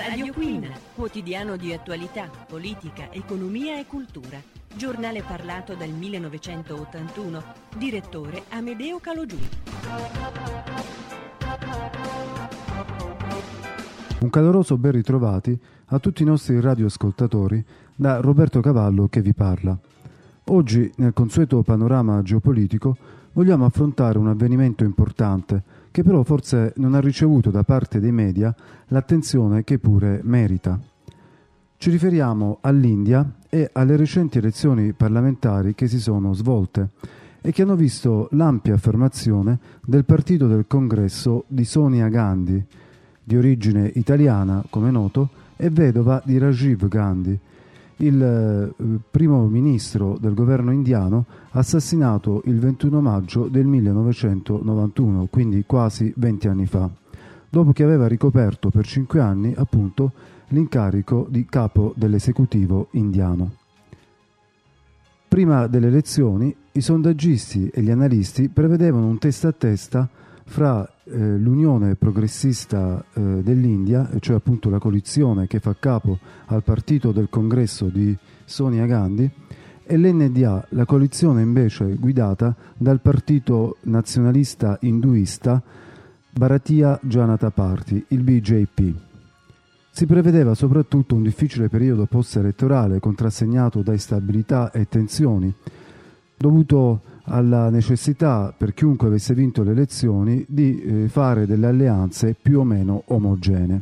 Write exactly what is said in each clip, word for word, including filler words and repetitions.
Radio Queen, quotidiano di attualità, politica, economia e cultura. Giornale parlato dal millenovecentottantuno. Direttore Amedeo Calogiù. Un caloroso ben ritrovati a tutti i nostri radioascoltatori da Roberto Cavallo che vi parla. Oggi, nel consueto panorama geopolitico, vogliamo affrontare un avvenimento importante che però forse non ha ricevuto da parte dei media l'attenzione che pure merita. Ci riferiamo all'India e alle recenti elezioni parlamentari che si sono svolte e che hanno visto l'ampia affermazione del partito del Congresso di Sonia Gandhi, di origine italiana, come noto, e vedova di Rajiv Gandhi, il eh, primo ministro del governo indiano assassinato il ventuno maggio del millenovecentonovantuno, quindi quasi venti anni fa, dopo che aveva ricoperto per cinque anni appunto l'incarico di capo dell'esecutivo indiano. Prima delle elezioni i sondaggisti e gli analisti prevedevano un testa a testa fra eh, l'Unione Progressista eh, dell'India, cioè appunto la coalizione che fa capo al partito del Congresso di Sonia Gandhi, e l'N D A, la coalizione invece guidata dal partito nazionalista induista Bharatiya Janata Party, il B J P. Si prevedeva soprattutto un difficile periodo post-elettorale contrassegnato da instabilità e tensioni, dovuto alla necessità per chiunque avesse vinto le elezioni di eh, fare delle alleanze più o meno omogenee.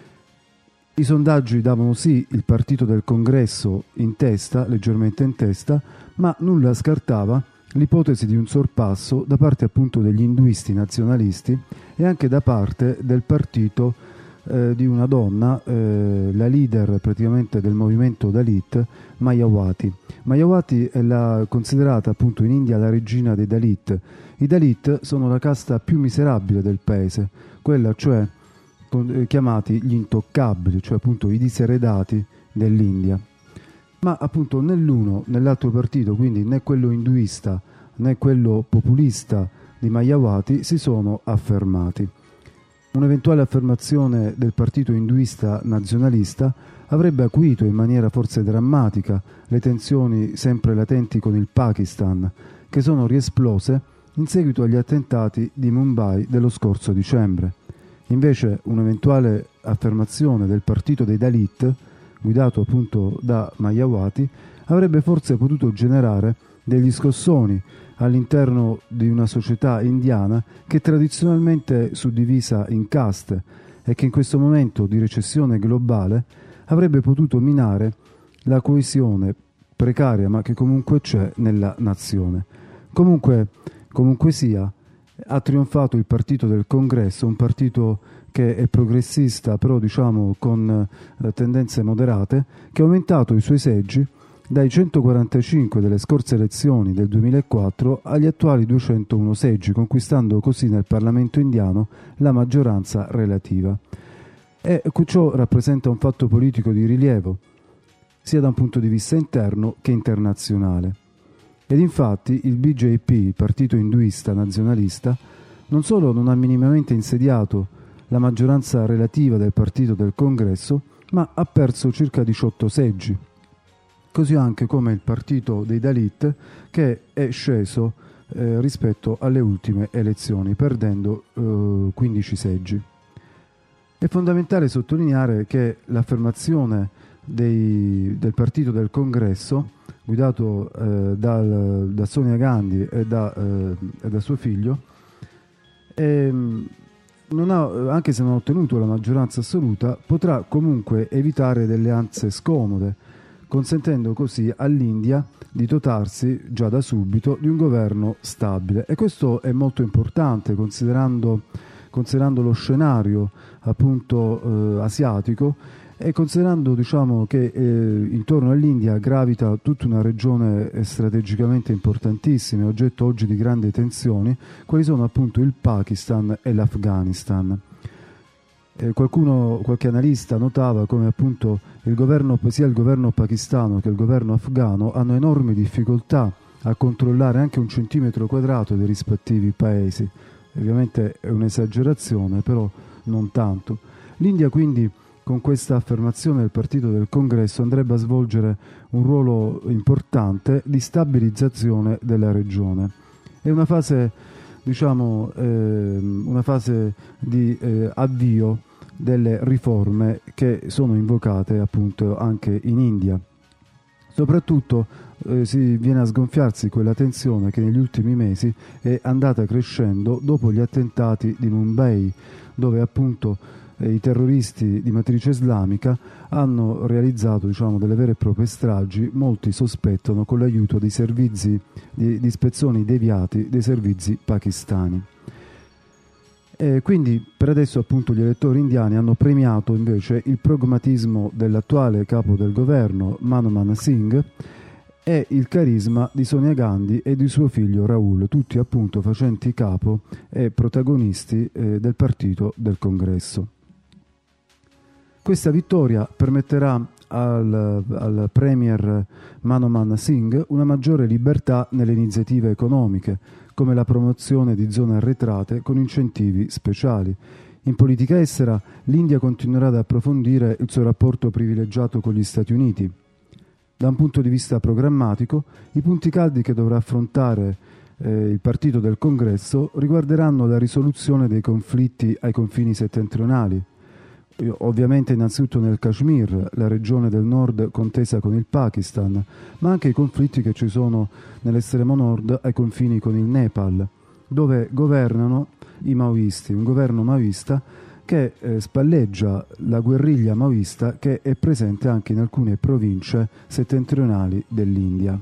I sondaggi davano sì il partito del Congresso in testa, leggermente in testa, ma nulla scartava l'ipotesi di un sorpasso da parte appunto degli induisti nazionalisti e anche da parte del partito eh, di una donna, eh, la leader praticamente del movimento Dalit, Mayawati. Mayawati è la, considerata appunto in India la regina dei Dalit. I Dalit sono la casta più miserabile del paese, quella cioè con, eh, chiamati gli intoccabili, cioè appunto i diseredati dell'India. Ma appunto né l'uno né l'altro partito, quindi né quello induista né quello populista di Mayawati, si sono affermati. Un'eventuale affermazione del partito induista nazionalista avrebbe acuito in maniera forse drammatica le tensioni sempre latenti con il Pakistan, che sono riesplose in seguito agli attentati di Mumbai dello scorso dicembre. Invece un'eventuale affermazione del partito dei Dalit, guidato appunto da Mayawati, avrebbe forse potuto generare degli scossoni all'interno di una società indiana che è tradizionalmente suddivisa in caste e che in questo momento di recessione globale avrebbe potuto minare la coesione precaria ma che comunque c'è nella nazione. Comunque, comunque sia, ha trionfato il partito del Congresso, un partito che è progressista però diciamo con eh, tendenze moderate, che ha aumentato i suoi seggi dai centoquarantacinque delle scorse elezioni del duemilaquattro agli attuali duecentouno seggi, conquistando così nel Parlamento indiano la maggioranza relativa. E ciò rappresenta un fatto politico di rilievo, sia da un punto di vista interno che internazionale. Ed infatti il B J P, il partito induista nazionalista, non solo non ha minimamente insediato la maggioranza relativa del partito del Congresso, ma ha perso circa diciotto seggi. Così anche come il partito dei Dalit, che è sceso eh, rispetto alle ultime elezioni, perdendo eh, quindici seggi. È fondamentale sottolineare che l'affermazione dei, del partito del Congresso, guidato eh, dal, da Sonia Gandhi e da, eh, e da suo figlio, è, non ha, anche se non ha ottenuto la maggioranza assoluta, potrà comunque evitare delle alleanze scomode, consentendo così all'India di dotarsi già da subito di un governo stabile. E questo è molto importante considerando, considerando lo scenario appunto eh, asiatico e considerando diciamo che eh, intorno all'India gravita tutta una regione strategicamente importantissima, oggetto oggi di grandi tensioni, quali sono appunto il Pakistan e l'Afghanistan. Eh, qualcuno, qualche analista notava come appunto il governo, sia il governo pakistano che il governo afghano hanno enormi difficoltà a controllare anche un centimetro quadrato dei rispettivi paesi. Ovviamente è un'esagerazione, però non tanto. L'India quindi con questa affermazione del partito del Congresso andrebbe a svolgere un ruolo importante di stabilizzazione della regione. È una fase, diciamo, eh, una fase di eh, avvio delle riforme che sono invocate appunto anche in India. Soprattutto eh, si viene a sgonfiarsi quella tensione che negli ultimi mesi è andata crescendo dopo gli attentati di Mumbai, dove appunto eh, i terroristi di matrice islamica hanno realizzato, diciamo, delle vere e proprie stragi. Molti sospettano con l'aiuto di servizi di, di spezzoni deviati dei servizi pakistani. E quindi per adesso appunto gli elettori indiani hanno premiato invece il pragmatismo dell'attuale capo del governo, Manmohan Singh, e il carisma di Sonia Gandhi e di suo figlio Rahul, tutti appunto facenti capo e protagonisti eh, del partito del Congresso. Questa vittoria permetterà al, al premier Manmohan Singh una maggiore libertà nelle iniziative economiche, come la promozione di zone arretrate con incentivi speciali. In politica estera, l'India continuerà ad approfondire il suo rapporto privilegiato con gli Stati Uniti. Da un punto di vista programmatico, i punti caldi che dovrà affrontare eh, il partito del Congresso riguarderanno la risoluzione dei conflitti ai confini settentrionali, ovviamente innanzitutto nel Kashmir, la regione del nord contesa con il Pakistan, ma anche i conflitti che ci sono nell'estremo nord ai confini con il Nepal, dove governano i maoisti, un governo maoista che eh, spalleggia la guerriglia maoista che è presente anche in alcune province settentrionali dell'India.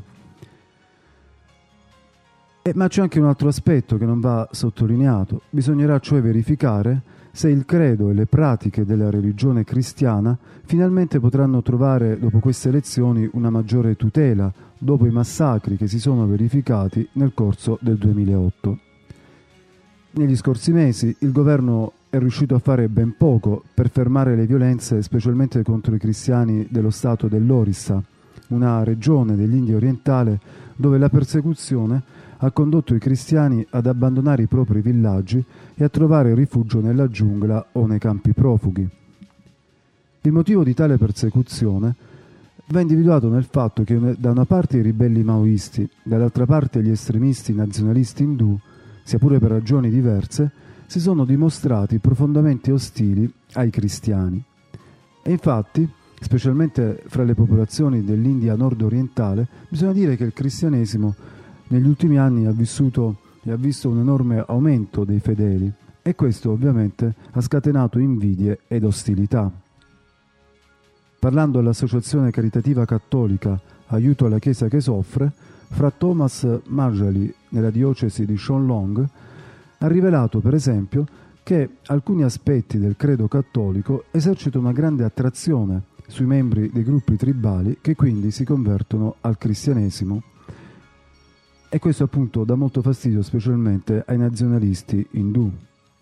Eh, ma c'è anche un altro aspetto che non va sottolineato. Bisognerà cioè verificare se il credo e le pratiche della religione cristiana finalmente potranno trovare dopo queste elezioni una maggiore tutela dopo i massacri che si sono verificati nel corso del duemilaotto. Negli scorsi mesi il governo è riuscito a fare ben poco per fermare le violenze, specialmente contro i cristiani dello stato dell'Orissa, una regione dell'India orientale dove la persecuzione ha condotto i cristiani ad abbandonare i propri villaggi e a trovare rifugio nella giungla o nei campi profughi. Il motivo di tale persecuzione va individuato nel fatto che da una parte i ribelli maoisti, dall'altra parte gli estremisti nazionalisti indù, sia pure per ragioni diverse, si sono dimostrati profondamente ostili ai cristiani. E infatti, specialmente fra le popolazioni dell'India nord-orientale, bisogna dire che il cristianesimo negli ultimi anni ha vissuto e ha visto un enorme aumento dei fedeli, e questo ovviamente ha scatenato invidie ed ostilità. Parlando all'Associazione Caritativa Cattolica Aiuto alla Chiesa che soffre, fra Thomas Marjali nella diocesi di Sholong ha rivelato per esempio che alcuni aspetti del credo cattolico esercitano una grande attrazione sui membri dei gruppi tribali che quindi si convertono al cristianesimo. E questo appunto dà molto fastidio specialmente ai nazionalisti indù.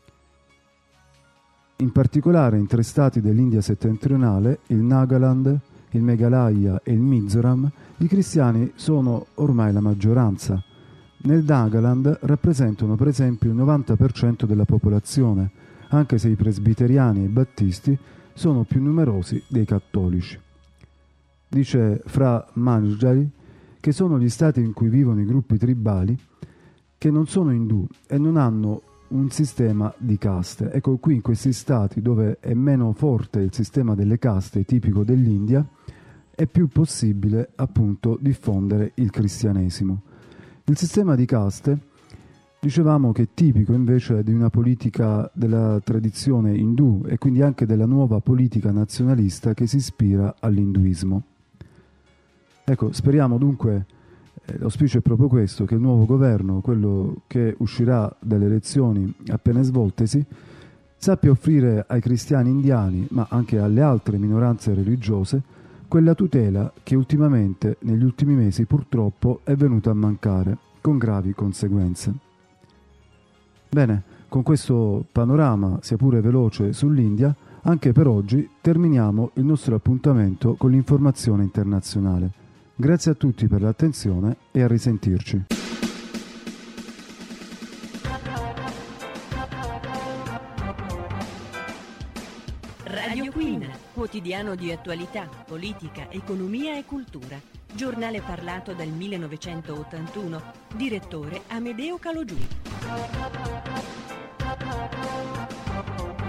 In particolare in tre stati dell'India settentrionale, il Nagaland, il Meghalaya e il Mizoram, i cristiani sono ormai la maggioranza. Nel Nagaland rappresentano per esempio il novanta per cento della popolazione, anche se i presbiteriani e i battisti sono più numerosi dei cattolici. Dice Fra Manjari che sono gli stati in cui vivono i gruppi tribali che non sono indù e non hanno un sistema di caste. Ecco, qui in questi stati dove è meno forte il sistema delle caste tipico dell'India è più possibile appunto diffondere il cristianesimo. Il sistema di caste dicevamo che è tipico invece di una politica della tradizione indù e quindi anche della nuova politica nazionalista che si ispira all'induismo. Ecco, speriamo dunque, eh, l'auspicio è proprio questo, che il nuovo governo, quello che uscirà dalle elezioni appena svoltesi, sappia offrire ai cristiani indiani, ma anche alle altre minoranze religiose, quella tutela che ultimamente, negli ultimi mesi, purtroppo è venuta a mancare, con gravi conseguenze. Bene, con questo panorama, sia pure veloce, sull'India, anche per oggi terminiamo il nostro appuntamento con l'informazione internazionale. Grazie a tutti per l'attenzione e a risentirci. Radio Queen, quotidiano di attualità, politica, economia e cultura. Giornale parlato dal millenovecentottantuno. Direttore Amedeo Calogiù.